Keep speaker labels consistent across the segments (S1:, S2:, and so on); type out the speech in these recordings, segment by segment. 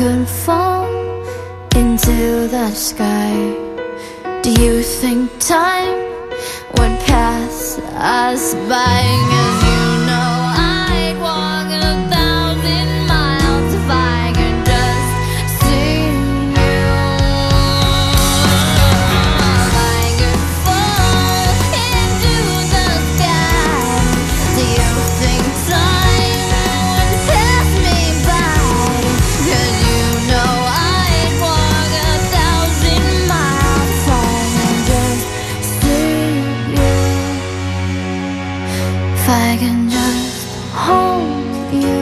S1: could fall into the sky, do you think time would pass us by? 'Cause you know I'd walk 1,000 miles if I could just see you. If I could fall into the sky, do you think time would pass me by? 'Cause you know I'd walk 1,000 miles if I could just see you. If I can just hold you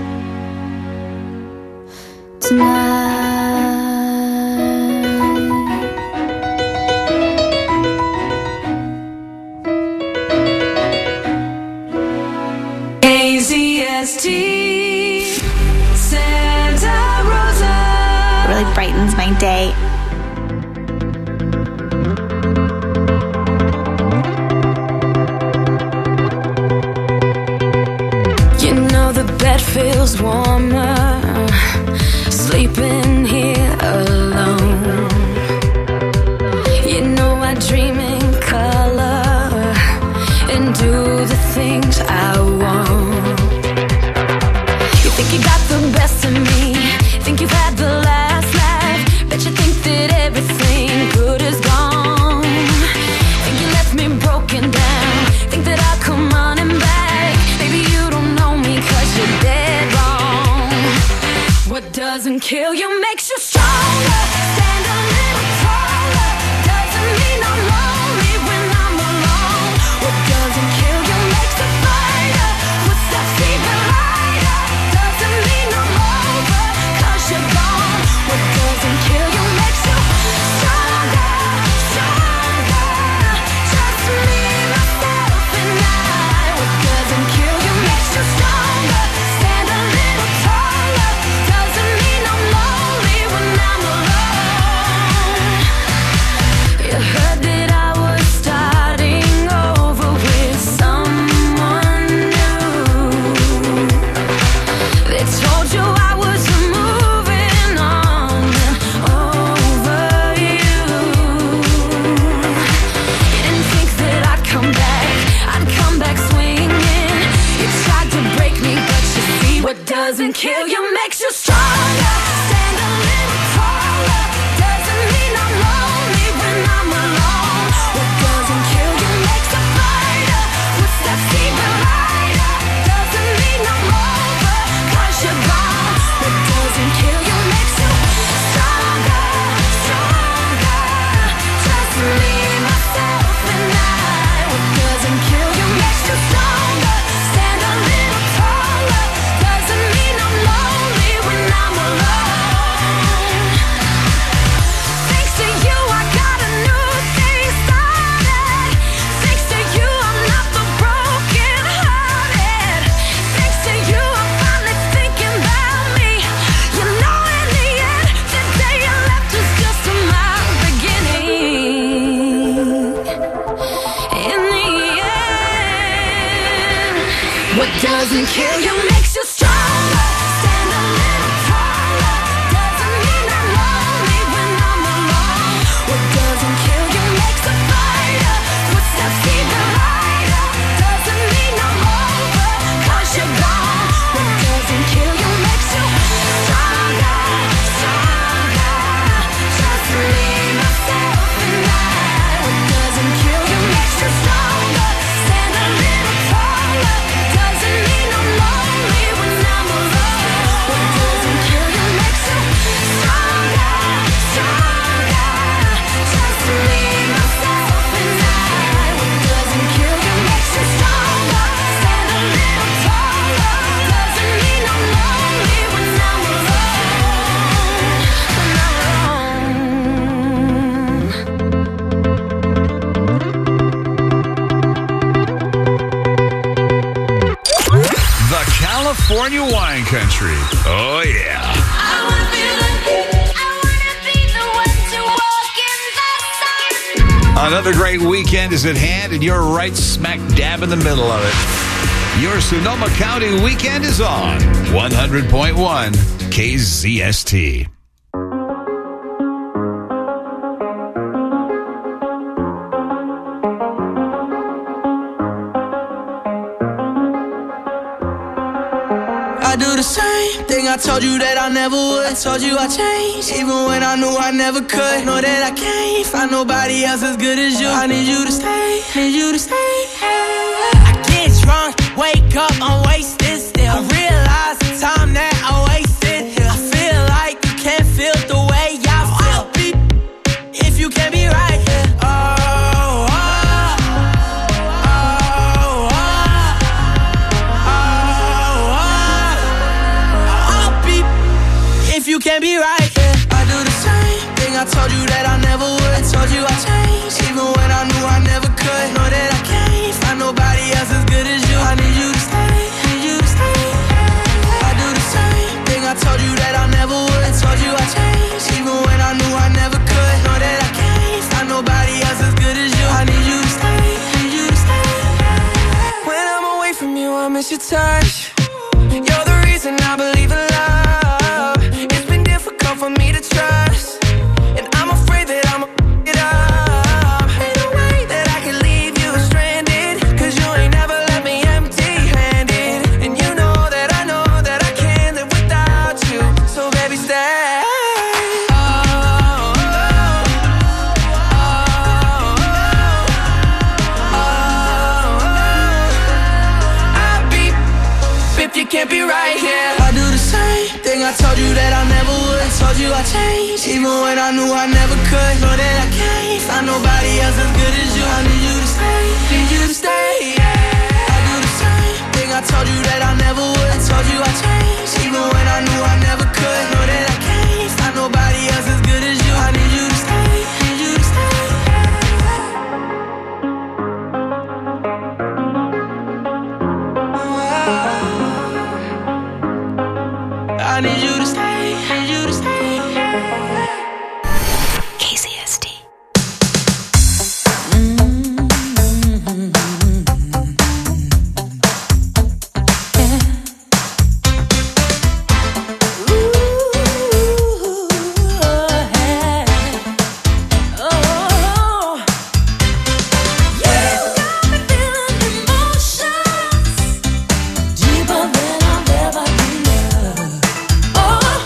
S1: tonight.
S2: AZST Santa Rosa
S3: Really brightens my day.
S2: You know the bed feels warmer sleeping here alone. You know I dream in color and do the things I want. You think you got the best of me, think you've had the last laugh, bet you think that everything good is gone. Think you left me broken down, think that I'll come running back. Maybe you don't know me 'cause you're dead wrong. What doesn't kill you makes you stronger. Stand a little taller. Doesn't mean I'm lonely when I'm alone. What doesn't kill you makes a fighter. Footsteps even lighter. Doesn't mean I'm over 'cause you're gone. What doesn't kill you makes you stronger, stronger. Just me, myself, and I. What doesn't kill you makes you stronger. Stand a little taller. Doesn't mean I'm lonely when I'm alone. You heard that I was starting over with someone new. They told you I was moving on over you. You didn't think that I'd come back swinging. You tried to break me, but you see what doesn't kill you makes you stronger. Stand a little taller. Doesn't mean I'm lonely when I'm alone. What doesn't kill you makes a fighter. Footsteps even lighter. Doesn't mean I'm over 'cause you're gone. What doesn't kill you makes you stronger, stronger. Just me, myself, and I. What doesn't kill you makes you stronger. Stand a little taller. Doesn't mean I'm lonely when I'm alone. Thanks to you, I got a new day started. Thanks to you, I'm not the broken hearted. Thanks to you, I'm finally thinking about me. You know, in the end, the day you left was just my beginning. In the end, what doesn't kill you makes you stronger. Stand a little taller. Doesn't mean I'm lonely when I'm alone. What doesn't kill you makes a fighter. Footsteps even lighter. Doesn't mean I'm over 'cause you're gone. What doesn't kill you makes you stronger, stronger. Just me, myself, and I. What doesn't kill you makes you stronger. Stand a little taller. Doesn't mean I'm lonely when I'm alone. What doesn't kill you makes you stronger, stronger. Just me, myself, and I. What doesn't kill you makes you stronger. Stand a little taller. Doesn't mean I'm lonely when I'm alone. When I'm alone.
S4: The California Wine Country. Oh, yeah.
S1: I wanna feel the heat. I wanna be the one to walk in the sun.
S4: Another great weekend is at hand, and you're right smack dab in the middle of it. Your Sonoma County weekend is on 100.1 KZST.
S5: I do the same thing I told you that I never would. I told you I changed, even when I knew I never could. Know that I can't find nobody else as good as you. I need you to stay, need you to stay. I get drunk, wake up, I'm wasted still. I realize the time that I wasted here. I feel like you can't feel the way I feel. I'll be if you can't be right here. You can't be right, yeah. I do the same thing I told you that I never would. I told you I changed, even when I knew I never could. Know that I can't find nobody else as good as you. I need you to stay, need you to stay. I do the same thing I told you that I never would. I told you I changed, even when I knew I never could. Know that I can't find nobody else as good as you. I need you to stay, need you to stay. When I'm away from you, I miss your touch. You're the reason I believe in love. For me to trust, and I'm afraid that I'ma f*** it up. Ain't no way that I can leave you stranded, cause you ain't never left me empty-handed. And you know that I can't live without you. So baby, stay. I'll be if you can't be right here. I do the same thing I told you that I never would. I told you I changed, even when I knew I never could. Know that I can't find nobody else as good as you. I need you to stay, need you to stay, yeah. I do the same thing I told you that I never would. I told you I changed, even when I knew I never could. Know that I can't find nobody else as good as you. I need you to stay, need you to stay. I need you to stay, need you to stay.
S2: KZST.
S6: Deeper than I've ever been. Oh,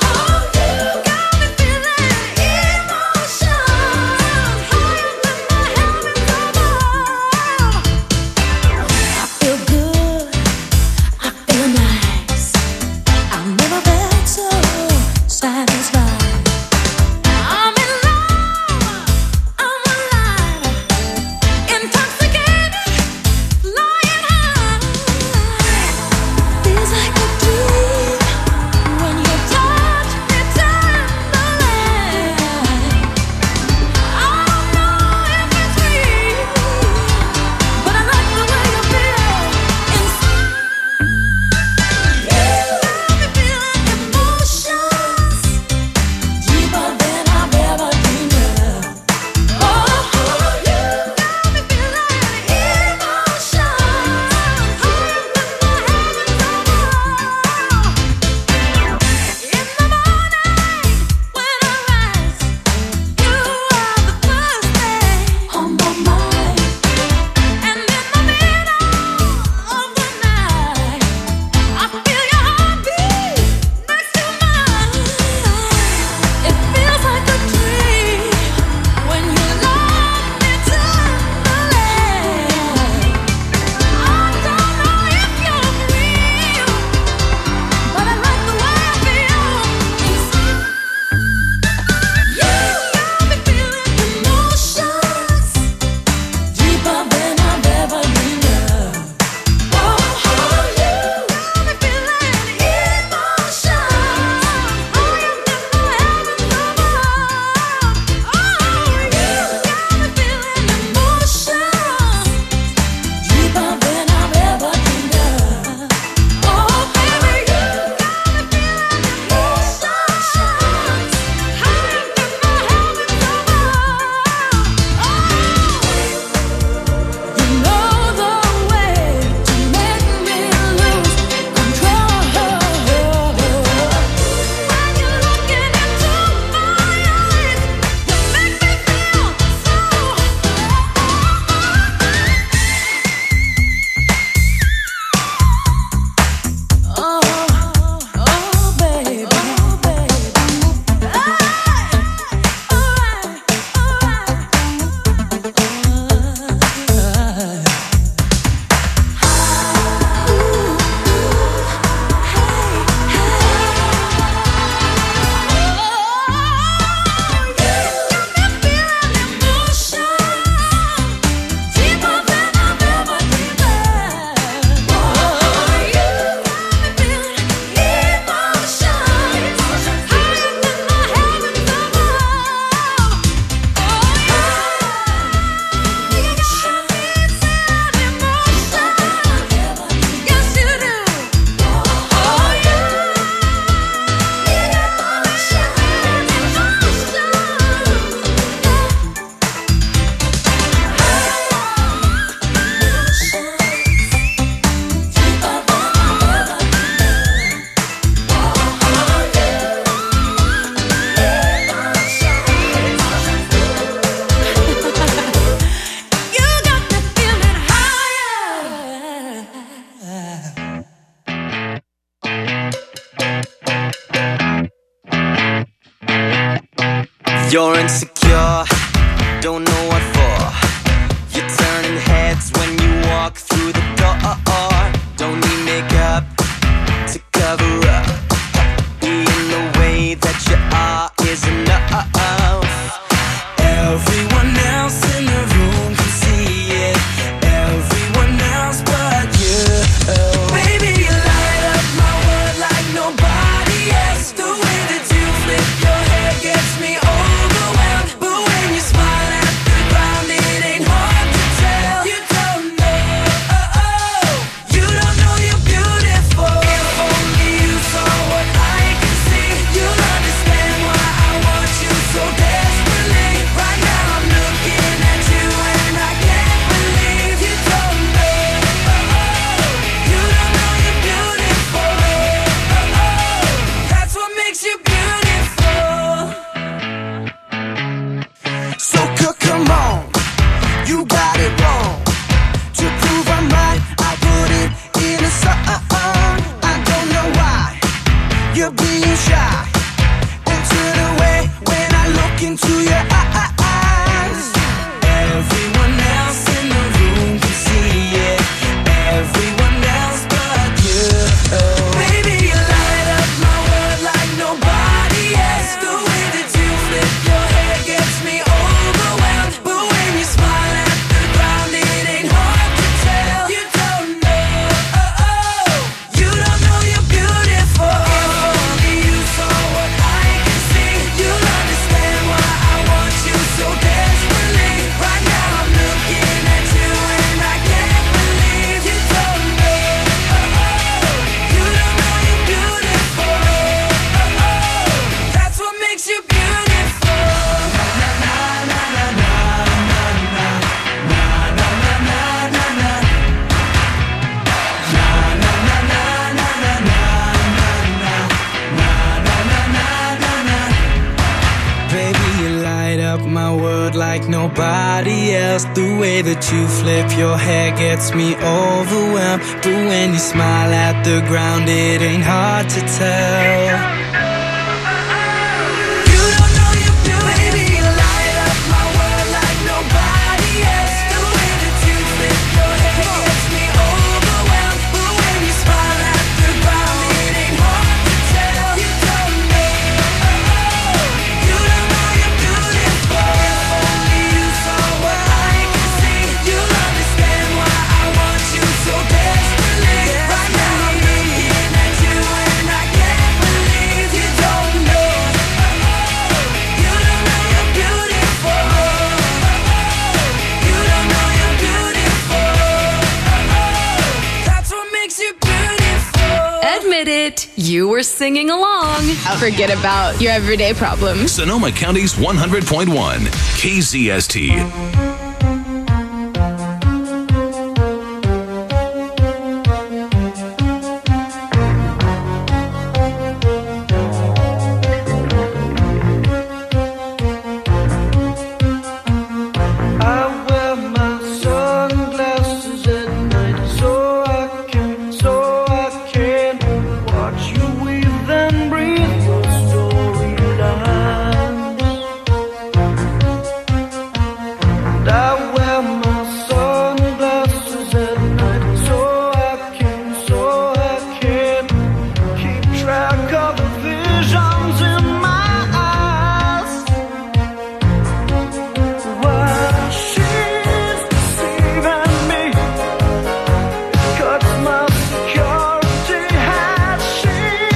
S5: You're insecure, don't know what for. You're turning heads when you walk through the door. Don't need makeup to cover up. Being the way that you are is enough. Everyone else in the room can see it. Everyone else but you. Baby, you light up my world like nobody else. The way that you flip your hair gets me overwhelmed. But when you smile at the ground, it ain't hard to tell. You don't know, you don't know you're beautiful. If only you saw what I can see, you'll understand why I want you so desperately. Right now I'm looking at you and I can't believe you don't know, you don't know you're beautiful. That's what makes you beautiful. So come on, you got it wrong. To prove I'm right, I put it in a song. I don't know why you're being shy and turn away when I look into your eyes. Everyone else in the room can see it. Everyone else but you. Baby, you light up my world like nobody else. The way that you flip your hair gets me overwhelmed. But when you smile at the ground, it ain't hard to tell. You don't know, you don't know you're beautiful. If only you saw what I can see, you'll understand why I want you so desperately. Right now I'm looking at you and I can't believe you don't know, you don't know you're beautiful. That's what makes you beautiful. Baby, you light up my world like nobody else. The way that you flip your hair gets me overwhelmed. But when you smile at the ground, it ain't hard to tell. You don't know you're beautiful. Baby, you light up my world like nobody else. The way that you flip your hair gets me overwhelmed. But when you smile at the ground, it ain't hard to tell. You don't know, you don't know you're beautiful. If only you saw what I can see, you'll understand why I want you so desperately. Right now I'm looking at you and I can't believe you don't know, you don't know you're beautiful. You don't know you're beautiful. That's what makes you beautiful.
S2: Admit it, you were singing along.
S6: Forget about your everyday problems.
S7: Sonoma County's 100.1 KZST.
S5: I wear my sunglasses at night so I can watch you weave and breathe your storylines. And I wear my sunglasses at night so I can keep track of the visions in my eyes. While she's deceiving me, it cuts my security. Has she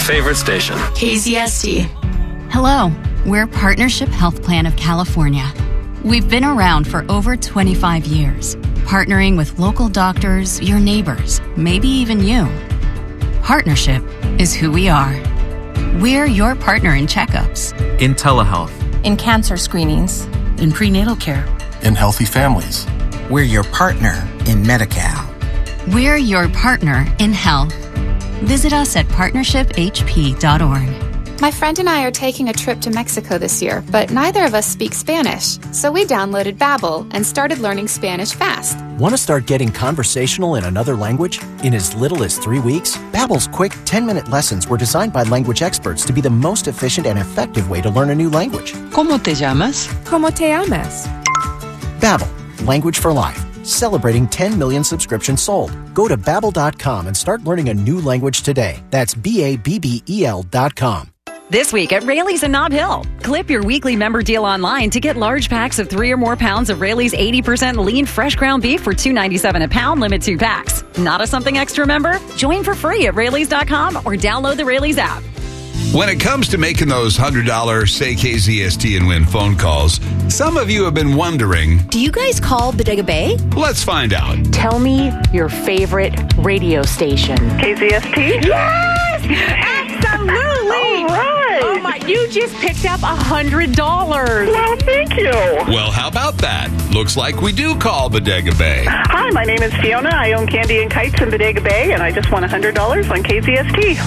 S8: favorite station.
S9: KZST.
S10: Hello, we're Partnership Health Plan of California. We've been around for over 25 years, partnering with local doctors, your neighbors, maybe even you. Partnership is who we are. We're your partner in checkups,
S11: in telehealth,
S12: in cancer screenings,
S13: in prenatal care,
S14: in healthy families.
S15: We're your partner in Medi-Cal.
S10: We're your partner in health. Visit us at partnershiphp.org.
S16: My friend and I are taking a trip to Mexico this year, but neither of us speak Spanish. So we downloaded Babbel and started learning Spanish fast.
S17: Want to start getting conversational in another language in as little as 3 weeks? Babbel's quick 10-minute lessons were designed by language experts to be the most efficient and effective way to learn a new language.
S13: ¿Cómo te llamas?
S18: ¿Cómo te llamas?
S17: Babbel, language for life. Celebrating 10 million subscriptions sold. Go to Babbel.com and start learning a new language today. That's BABBEL.com.
S19: This week at Raley's in Nob Hill. Clip your weekly member deal online to get large packs of 3 or more pounds of Raley's 80% lean fresh ground beef for $2.97 a pound, limit 2 packs. Not a something extra member? Join for free at Raley's.com or download the Raley's app.
S4: When it comes to making those $100 Say KZST and Win phone calls, some of you have been wondering,
S20: do you guys call Bodega Bay?
S4: Let's find out.
S21: Tell me your favorite radio station.
S22: KZST?
S21: Yes! Absolutely!
S22: All right!
S21: Oh my, you just picked up $100.
S22: Well, thank you.
S4: Well, how about that? Looks like we do call Bodega Bay.
S22: Hi, my name is Fiona. I own Candy and Kites in Bodega Bay, and I just won $100 on KZST.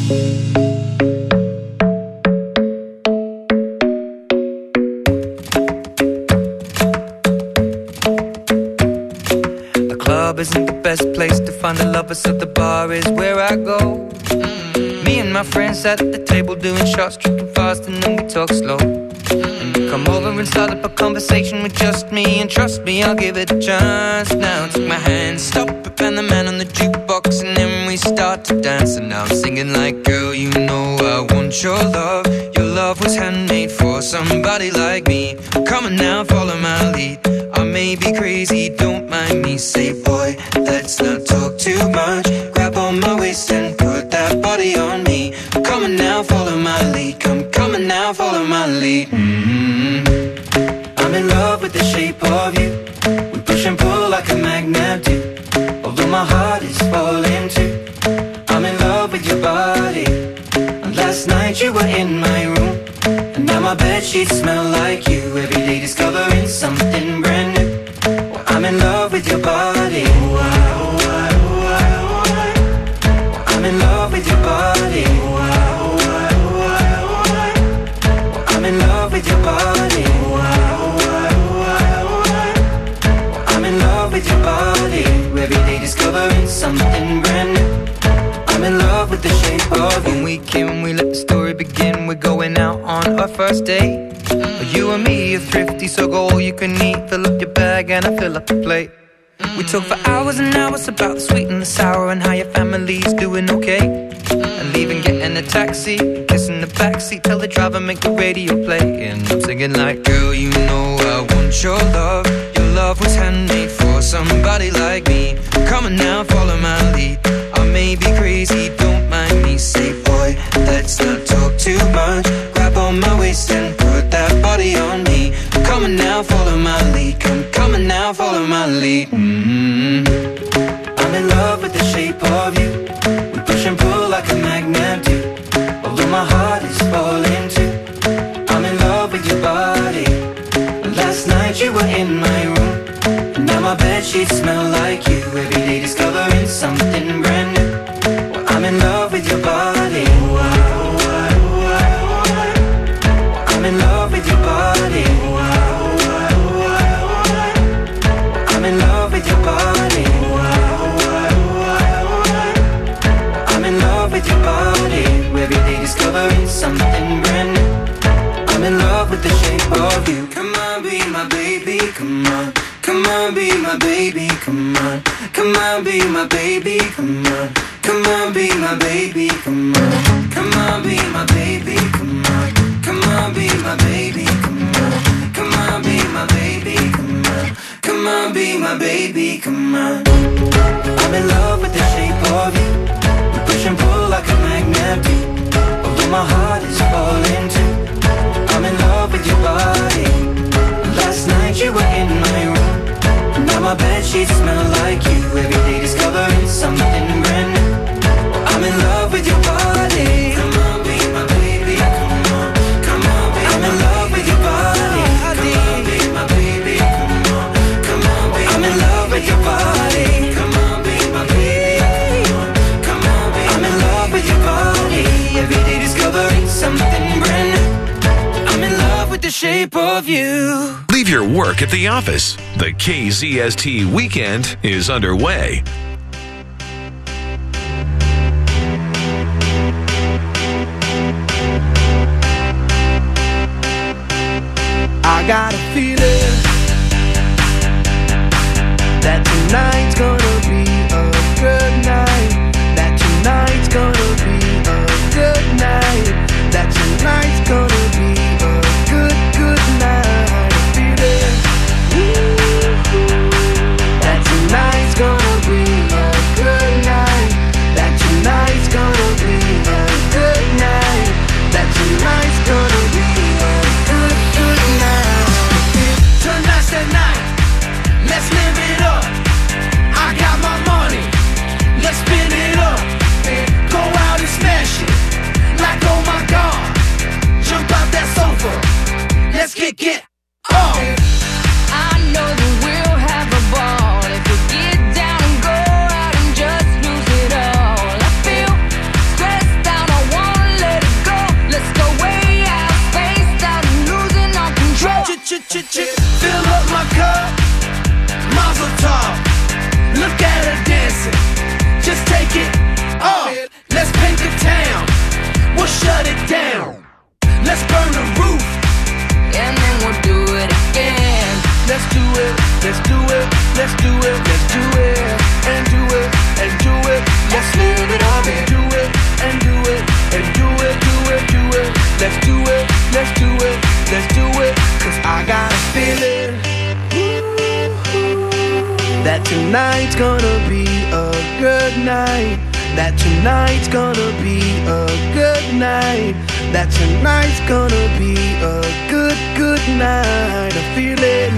S23: Isn't the best place to find a lover, so the bar is where I go. Me and my friends sat at the table doing shots, tripping fast, and then we talk slow. And you come over and start up a conversation with just me, and trust me, I'll give it a chance. Now take my hand, stop it, and the man on the jukebox, and then we start to dance. And now I'm singing like, girl, you know I want your love. Your love was handmade for somebody like me. Come on now, follow my lead. I may be crazy, don't mind me. Say, boy, let's not talk too much. Grab on my waist and put that body on me. Come on now, follow my lead. Come on now, follow my lead. I'm in love with the shape of you. We push and pull like a magnet do. Although my heart is falling too. I'm in love with your body. And last night you were in my room. And now my bedsheets smell like you. Every day discovering something brand new. Well, I'm in love with your body. I'm in love with your body. I'm in love with your body. I'm in love with your body. Every day discovering something brand new. I'm in love with the shape of you. When we came, we let the story begin. We're going out on our first date. You and me are thrifty, so go all you can eat. Fill up your bag and I fill up the plate. We talk for hours and hours about the sweet and the sour and how your family's doing okay. And leaving, getting a taxi, kissing the backseat, tell the driver make the radio play. And I'm singing like, girl, you know I want your love. Your love was handmade for somebody like me. Come on now, follow my lead. I may be crazy, don't mind me. Say, boy, let's not talk too much. Grab on my waist and put that body on me. Come on now, follow my lead. Come on now, follow my lead. I'm in love with the shape of you. We push and pull like a magnet do. Although my heart is falling too. I'm in love with your body. And last night you were in my room. And now my bedsheets smell like you. Every day discovering something brand new. Well, I'm in love with your body. I'm in love with your body. I'm in love with your body. I'm in love with your body. Every day discovering something brand new. I'm in love with the shape of you. Come on, be my baby, come on. Come on, be my baby, come on. Come on, be my baby, come on. Come on, be my baby, come on. Come on, be my baby, come on. Come on, be my baby, come on. Come on, be my baby, come on. Come on, be my baby, come on. I'm in love with the shape of you. We push and pull like a magnet do. know my heart is falling too. I'm in love with your body. Last night you were in my room. Now my bedsheets smell like you. Every day discovering something brand new. I'm in love with your body. Come on, be my baby. Come on, come on, baby. I'm in love with your body. Come on, be my baby. Come on, come on, baby. I'm in love with your body. Come on, be my baby. Come on, baby. I'm in love with your body. Every day discovering something brand new. I'm in love with the shape of you.
S7: Leave your work at the office. The KZST weekend is underway.
S5: I got a feeling that tonight's gonna be a good night. That tonight's gonna be a good night. That tonight's gonna be a good, good night. A feeling that tonight's gonna be a good night. That tonight's gonna be a good night. That tonight's gonna be a good, good night. Tonight's the night, let's live it up. I got my money, let's spin it up. Go out and smash it, like oh my God. Jump out that sofa, let's kick it off.
S2: I know that we'll have a ball if we get down and go out and just lose it all. I feel stressed out, I wanna let it go. Let's go way out, spaced out and losing our control.
S5: Fill up my cup, Mazel tov. Look at her dancing, just take it off. Let's paint the town, we'll shut it down. Let's burn the roof,
S2: and then we'll do it again.
S5: let's do it, let's do it, let's do it, let's do it, and do it, and do it. Let's live it up and do it, and do it, and do it, do it, do it. Let's do it, let's do it, let's do it. Cause I got a feeling that tonight's gonna be a good night. That tonight's gonna be a good night. That tonight's gonna be a good, good night. A feeling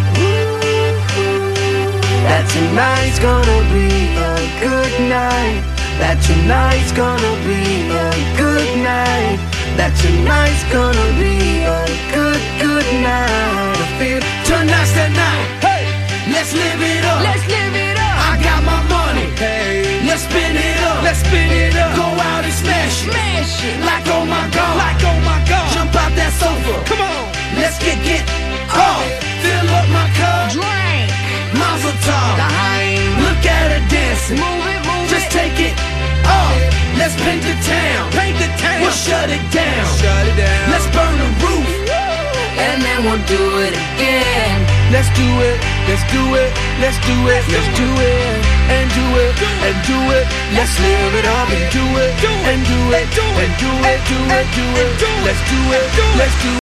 S5: that tonight's gonna be a good night. That tonight's gonna be a good night. That tonight's gonna be a good, good night. I feel tonight's the night. Hey, let's live it up.
S2: Let's live it up.
S5: I got my money. Hey, let's spin it up. Let's spin it up. Go out and smash it.
S2: Smash it.
S5: Like oh my God. Like oh my God. Jump out that sofa. Come on. Let's get off. Fill up my cup.
S2: Drink.
S5: Mazel tov. Look at her dancing.
S2: Move it, move
S5: Just
S2: it.
S5: take it off. Let's paint the town. Paint the town. We'll shut it down. Shut it down. Let's burn the roof.
S2: And then we'll do it again.
S5: Let's do it, let's do it, let's do it, let's do it, and do it, and do it. Let's live it up and do it, and do it, and do it, do it, do it. Let's do it, let's do